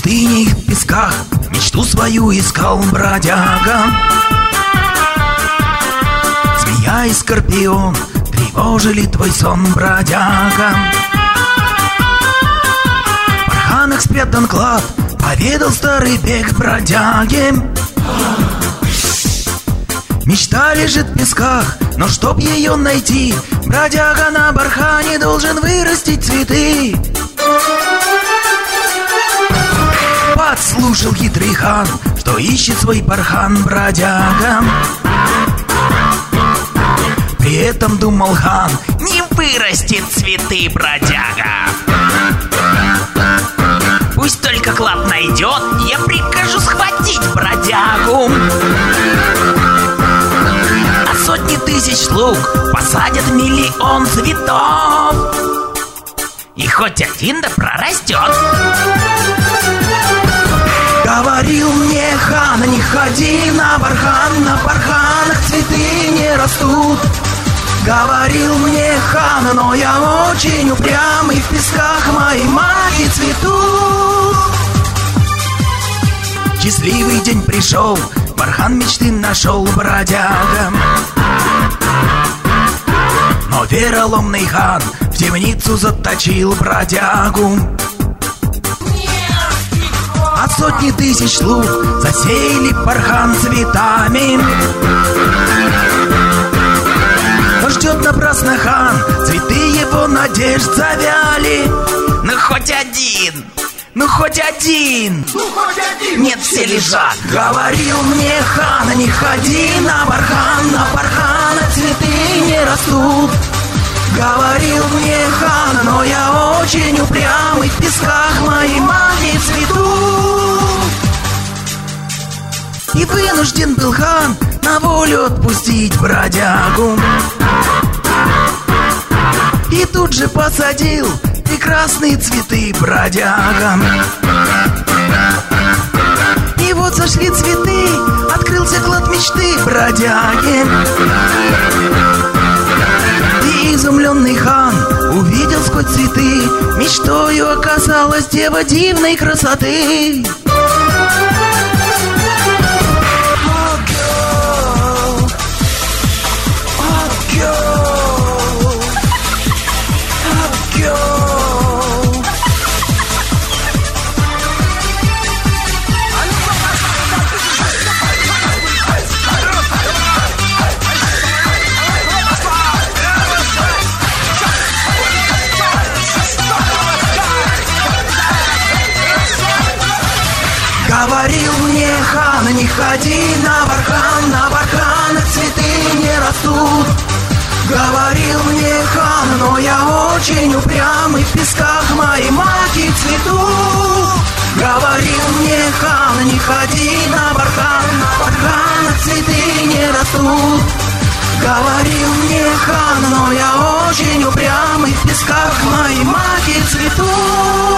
пустыне и в песках мечту свою искал бродяга. Змея и скорпион тревожили твой сон, бродяга. В барханах спрятан клад, поведал старый бег бродяги. Мечта лежит в песках, но чтоб ее найти, бродяга на бархане должен вырастить цветы. Подслушал хитрый хан, что ищет свой бархан бродяга. При этом думал хан: не вырастет цветы бродяга. Пусть только клад найдет, я прикажу схватить бродягу. А сотни тысяч слуг посадят миллион цветов, и хоть один да прорастет. Говорил мне хан: не ходи на барханах цветы не растут. Говорил мне хан, но я очень упрямый, в песках мои маки цветут. Счастливый день пришел, бархан мечты нашел бродяга. Но вероломный хан в темницу заточил бродягу. А сотни тысяч слуг засеяли бархан цветами. Но ждет напрасно хан, цветы его надежд завяли. Ну хоть один, ну хоть один, нет, все лежат. Говорил мне хан: не ходи на барханах цветы не растут. Говорил мне хан, но я очень упрямый, в песках мои маки цветут. И вынужден был хан на волю отпустить бродягу. И тут же посадил прекрасные цветы бродяга. И вот сошли цветы, открылся клад мечты бродяги. И изумленный хан увидел сквозь цветы, мечтою оказалась дева дивной красоты. Говорил мне хан: не ходи на барханах цветы не растут. Говорил мне хан, но я очень упрямый, в песках мои маки цветут. Говорил мне хан: не ходи на барханах цветы не растут. Говорил мне хан, но я очень упрямый, в песках мои маки цветут.